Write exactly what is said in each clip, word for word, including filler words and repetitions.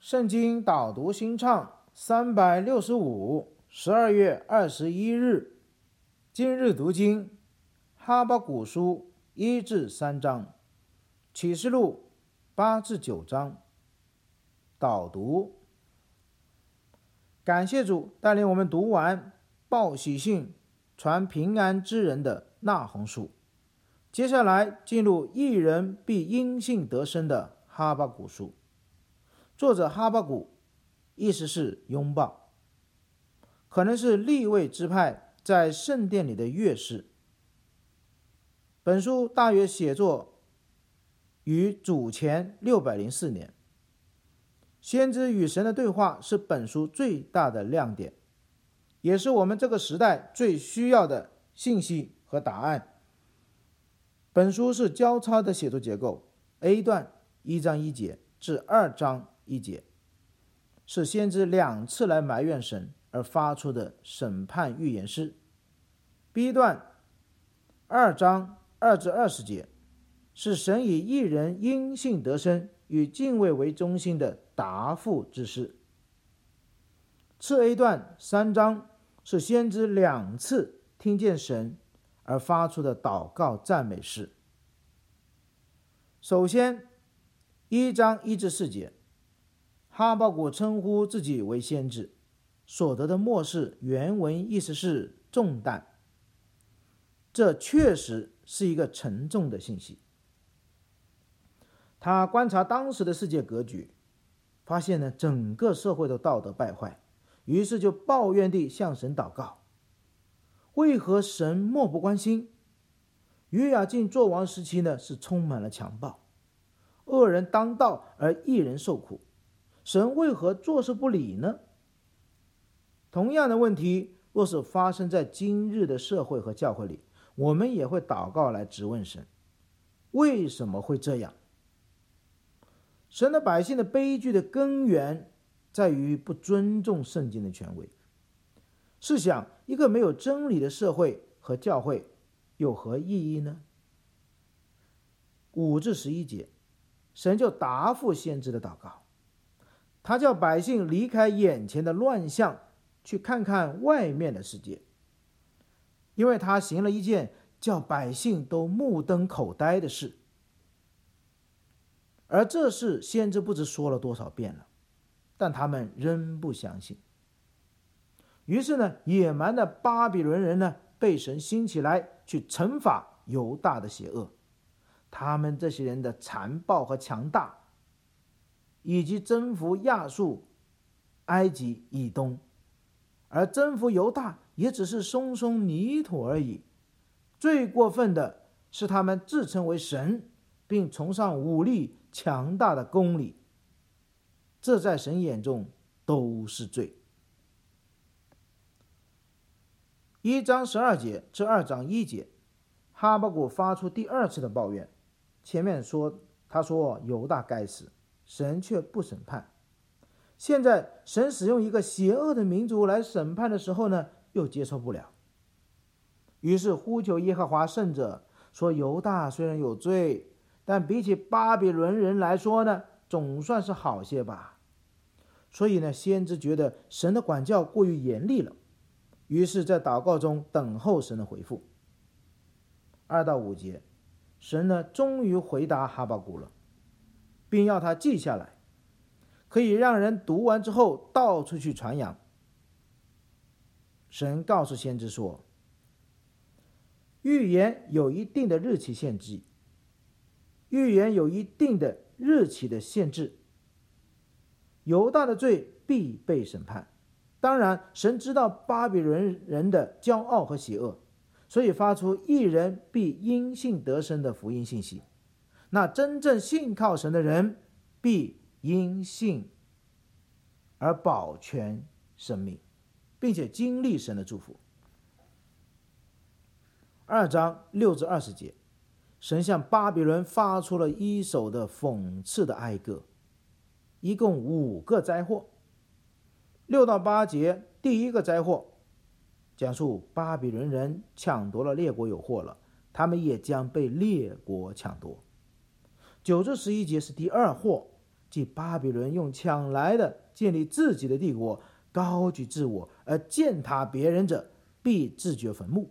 圣经导读新唱三百六十五，十二月二十一日，今日读经哈巴谷书一至三章，启示录八至九章。导读。感谢主带领我们读完报喜信传平安之人的那鸿书，接下来进入义人必因信得生的哈巴谷书。作者哈巴谷意思是拥抱，可能是利未支派在圣殿里的乐士。本书大约写作于主前六百零四年。先知与神的对话是本书最大的亮点，也是我们这个时代最需要的信息和答案。本书是交叉的写作结构， A 段一章一节至二章一节，是先知两次来埋怨神而发出的审判预言诗。 B 段二章二至二十节，是神以一人因信得生与敬畏为中心的答复之诗。次 A 段三章是先知两次听见神而发出的祷告赞美诗。首先一章一至四节，哈巴谷称呼自己为先知，所得的默示原文意思是重担，这确实是一个沉重的信息。他观察当时的世界格局，发现呢整个社会都道德败坏，于是就抱怨地向神祷告，为何神漠不关心？约雅敬作王时期呢是充满了强暴，恶人当道而义人受苦，神为何坐视不理呢？同样的问题若是发生在今日的社会和教会里，我们也会祷告来质问神，为什么会这样？神的百姓的悲剧的根源在于不尊重圣经的权威。试想，一个没有真理的社会和教会有何意义呢？五至十一节，神就答复先知的祷告，他叫百姓离开眼前的乱象，去看看外面的世界，因为他行了一件叫百姓都目瞪口呆的事。而这事先知不知说了多少遍了，但他们仍不相信。于是呢，野蛮的巴比伦人呢，被神兴起来去惩罚犹大的邪恶。他们这些人的残暴和强大，以及征服亚述、埃及以东，而征服犹大也只是松松泥土而已。最过分的是，他们自称为神，并崇尚武力强大的公理，这在神眼中都是罪。一章十二节至二章一节，哈巴谷发出第二次的抱怨。前面说他说犹大该死，神却不审判。现在神使用一个邪恶的民族来审判的时候呢，又接受不了，于是呼求耶和华圣者，说犹大虽然有罪，但比起巴比伦人来说呢，总算是好些吧。所以呢，先知觉得神的管教过于严厉了，于是在祷告中等候神的回复。二到五节，神呢终于回答哈巴谷了，并要他记下来，可以让人读完之后到处去传扬。神告诉先知说，预言有一定的日期限制，预言有一定的日期的限制，犹大的罪必被审判。当然，神知道巴比伦人的骄傲和邪恶，所以发出义人必因信得生的福音信息。那真正信靠神的人必因信而保全生命，并且经历神的祝福。二章六至二十节，神向巴比伦发出了一首的讽刺的哀歌，一共五个灾祸。六到八节，第一个灾祸讲述巴比伦人抢夺了列国有祸了，他们也将被列国抢夺。九至十一节是第二祸， 即巴比伦用抢来的建立自己的帝国，高举自我，而践踏别人者，必自掘坟墓。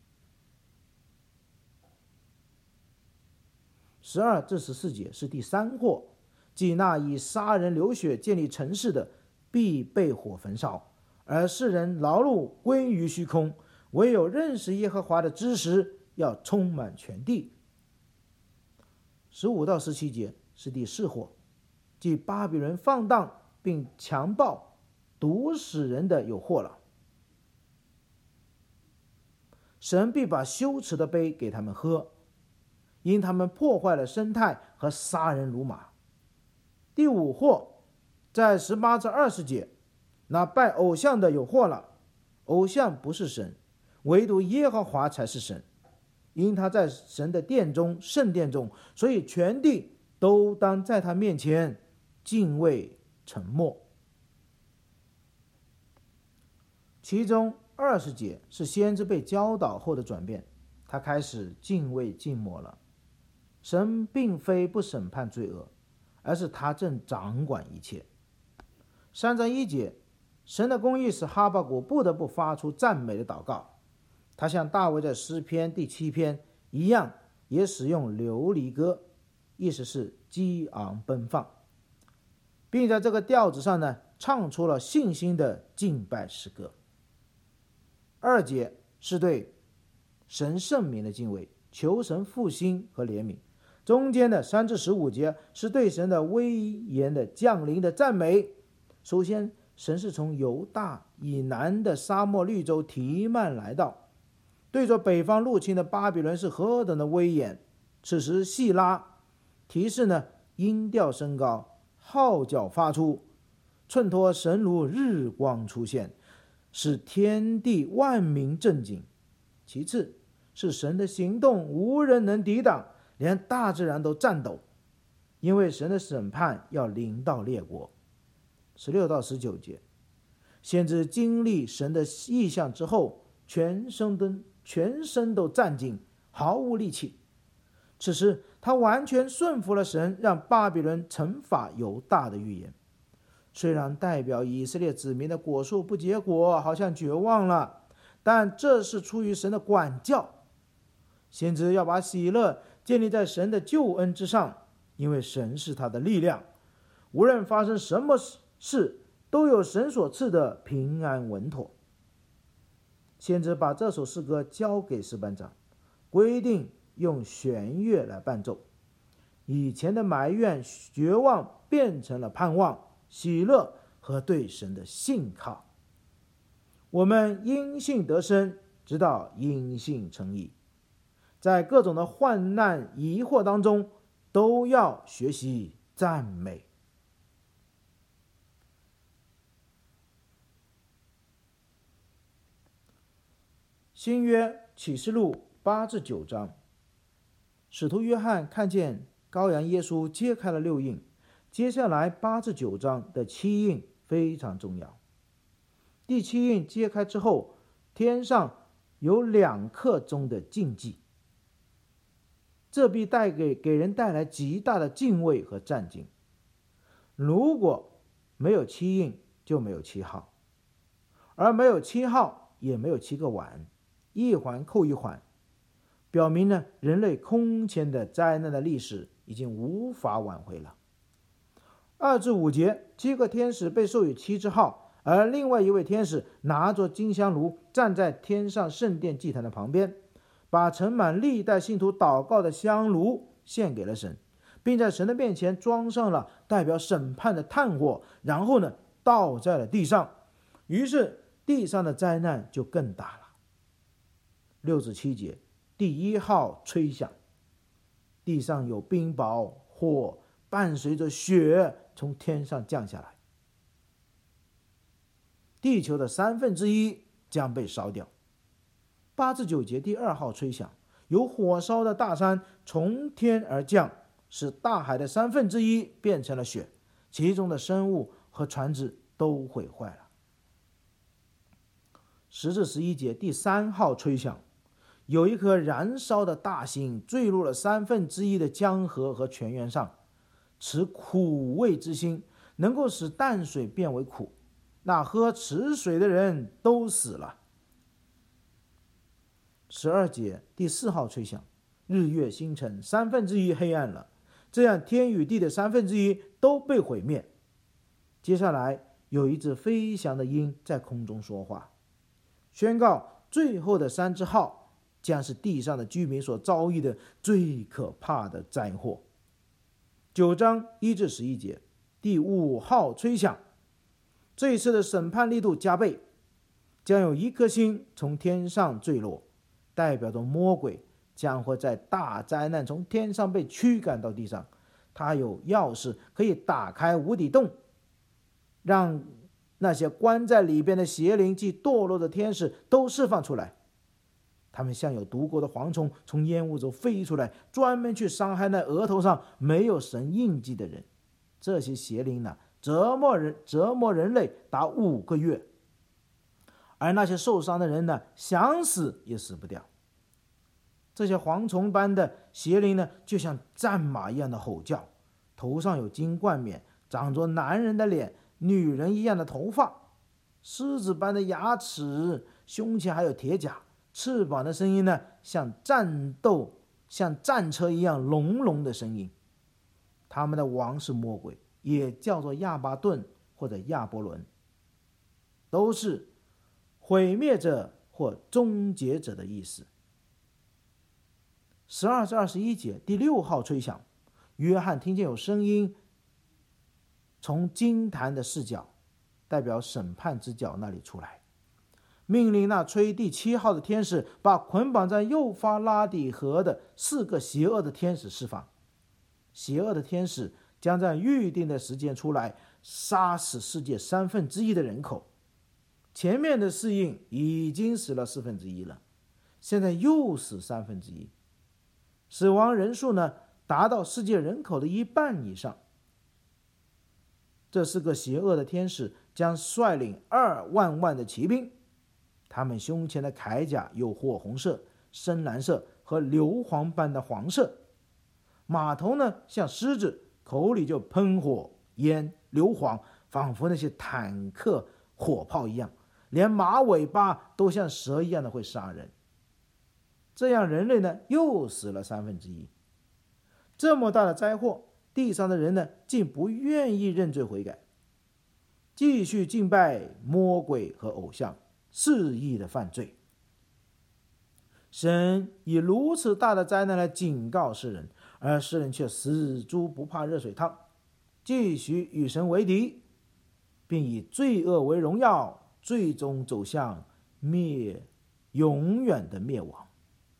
十二至十四节是第三祸，即那以杀人流血建立城市的，必被火焚烧，而世人劳碌归于虚空，唯有认识耶和华的知识要充满全地。十五到十七节是第四祸，即巴比伦放荡并强暴毒死人的有祸了。神必把羞耻的杯给他们喝，因他们破坏了生态和杀人如麻。第五祸，在十八至二十节，那拜偶像的有祸了。偶像不是神，唯独耶和华才是神，因他在神的殿中，圣殿中，所以全地都当在他面前敬畏沉默。其中二十节是先知被教导后的转变，他开始敬畏静默了。神并非不审判罪恶，而是他正掌管一切。三章一节，神的公义使哈巴谷不得不发出赞美的祷告，他像大卫在诗篇第七篇一样，也使用流离歌，意思是激昂奔放，并在这个调子上呢，唱出了信心的敬拜诗歌。二节是对神圣名的敬畏，求神复兴和怜悯。中间的三至十五节是对神的威严的降临的赞美。首先，神是从犹大以南的沙漠绿洲提曼来到，对着北方入侵的巴比伦是何等的威严。此时细拉提示呢，音调升高，号角发出，衬托神如日光出现，使天地万民震惊。其次是神的行动无人能抵挡，连大自然都颤抖，因为神的审判要临到列国。十六到十九节，先知经历神的异象之后，全身都全身都战兢，毫无力气。此时他完全顺服了神让巴比伦惩罚犹大的预言。虽然代表以色列子民的果树不结果，好像绝望了，但这是出于神的管教。先知要把喜乐建立在神的救恩之上，因为神是他的力量，无论发生什么事都有神所赐的平安稳妥。先知把这首诗歌交给诗班长，规定用弦乐来伴奏，以前的埋怨绝望变成了盼望、喜乐和对神的信靠。我们因信得生，直到因信称义。在各种的患难疑惑当中，都要学习赞美。新约启示录八至九章，使徒约翰看见羔羊耶稣揭开了六印，接下来八至九章的七印非常重要。第七印揭开之后，天上有两刻钟的禁忌，这必带给给人带来极大的敬畏和战兢。如果没有七印，就没有七号，而没有七号，也没有七个碗，一环扣一环，表明呢，人类空前的灾难的历史已经无法挽回了。二至五节，七个天使被授予七支号，而另外一位天使拿着金香炉，站在天上圣殿祭坛的旁边，把盛满历代信徒祷告的香炉献给了神，并在神的面前装上了代表审判的炭火，然后呢，倒在了地上。于是地上的灾难就更大了。六至七节，第一号吹响，地上有冰雹、火，伴随着雪从天上降下来，地球的三分之一将被烧掉。八至九节，第二号吹响，有火烧的大山从天而降，使大海的三分之一变成了雪，其中的生物和船只都毁坏了。十至十一节，第三号吹响，有一颗燃烧的大星坠入了三分之一的江河和泉源上， 持苦味之心，能够使淡水变为苦，那喝池水的人都死了。十二节第四号吹响，日月星辰三分之一黑暗了，这样天与地的三分之一都被毁灭。接下来有一只飞翔的鹰在空中说话，宣告最后的三只号将是地上的居民所遭遇的最可怕的灾祸。九章一至十一节，第五号吹响，这一次的审判力度加倍，将有一颗星从天上坠落，代表着魔鬼将会在大灾难从天上被驱赶到地上。他有钥匙可以打开无底洞，让那些关在里边的邪灵及堕落的天使都释放出来。他们像有毒钩的蝗虫从烟雾中飞出来，专门去伤害那额头上没有神印记的人。这些邪灵呢，折磨人折磨人类达五个月，而那些受伤的人呢，想死也死不掉。这些蝗虫般的邪灵呢，就像战马一样的吼叫，头上有金冠冕，长着男人的脸，女人一样的头发，狮子般的牙齿，胸前还有铁甲，翅膀的声音呢，像战斗像战车一样隆隆的声音。他们的王是魔鬼，也叫做亚巴顿或者亚伯伦，都是毁灭者或终结者的意思。十二至二十一节，第六号吹响，约翰听见有声音从金坛的视角，代表审判之角那里出来，命令那吹第七号的天使把捆绑在幼发拉底河的四个邪恶的天使释放。邪恶的天使将在预定的时间出来，杀死世界三分之一的人口。前面的四印已经死了四分之一了，现在又死三分之一，死亡人数呢，达到世界人口的一半以上。这四个邪恶的天使将率领二万万的骑兵，他们胸前的铠甲有火红色、深蓝色和硫磺般的黄色，马头呢像狮子，口里就喷火烟硫磺，仿佛那些坦克火炮一样，连马尾巴都像蛇一样的会杀人。这样人类呢又死了三分之一。这么大的灾祸，地上的人呢竟不愿意认罪悔改，继续敬拜魔鬼和偶像，肆意的犯罪。神以如此大的灾难来警告世人，而世人却死猪不怕热水烫，继续与神为敌，并以罪恶为荣耀，最终走向灭永远的灭亡。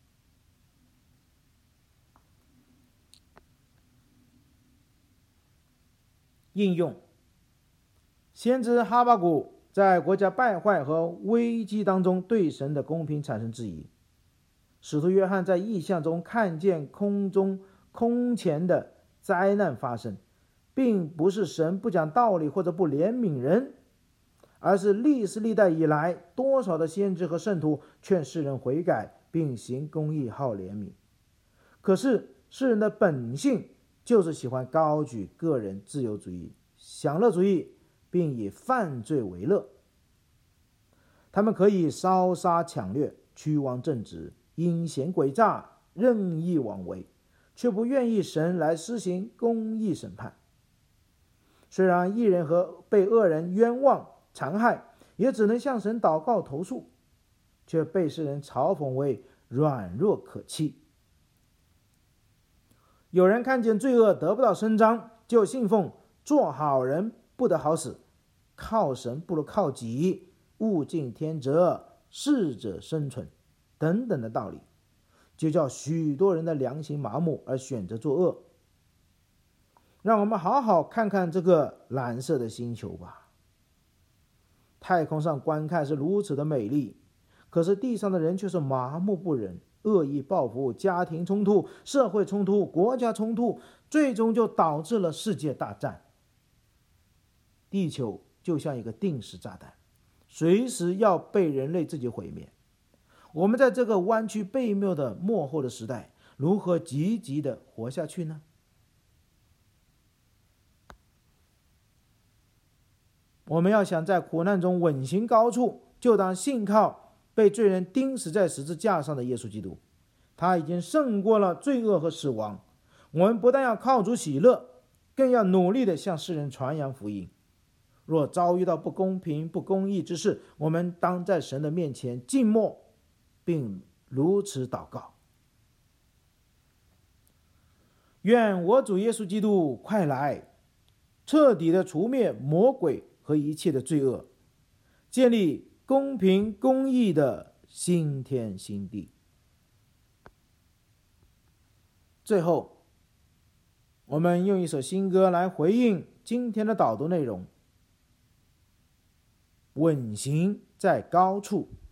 应用：先知哈巴谷在国家败坏和危机当中对神的公平产生质疑。使徒约翰在异象中看见空中空前的灾难发生，并不是神不讲道理或者不怜悯人，而是历史历代以来多少的先知和圣徒劝世人悔改，并行公义好怜悯。可是世人的本性就是喜欢高举个人自由主义、享乐主义，并以犯罪为乐。他们可以烧杀抢掠、屈枉正直、阴险诡诈、任意妄为，却不愿意神来施行公义审判。虽然义人和被恶人冤枉残害，也只能向神祷告投诉，却被世人嘲讽为软弱可欺。有人看见罪恶得不到伸张，就信奉做好人不得好死，靠神不如靠己，物竞天择，适者生存等等的道理，就叫许多人的良心麻木而选择作恶。让我们好好看看这个蓝色的星球吧。太空上观看是如此的美丽，可是地上的人却是麻木不仁，恶意报复，家庭冲突，社会冲突，国家冲突，最终就导致了世界大战。地球就像一个定时炸弹，随时要被人类自己毁灭。我们在这个弯曲悖谬的末后的时代，如何积极的活下去呢？ 我们要想在苦难中稳行高处，就当信靠被罪人钉死在十字架上的耶稣基督。他已经胜过了罪恶和死亡。我们不但要靠主喜乐，更要努力地向世人传扬福音。若遭遇到不公平、不公义之事，我们当在神的面前静默，并如此祷告：愿我主耶稣基督快来，彻底的除灭魔鬼和一切的罪恶，建立公平公义的新天新地。最后，我们用一首新歌来回应今天的导读内容：稳行在高处。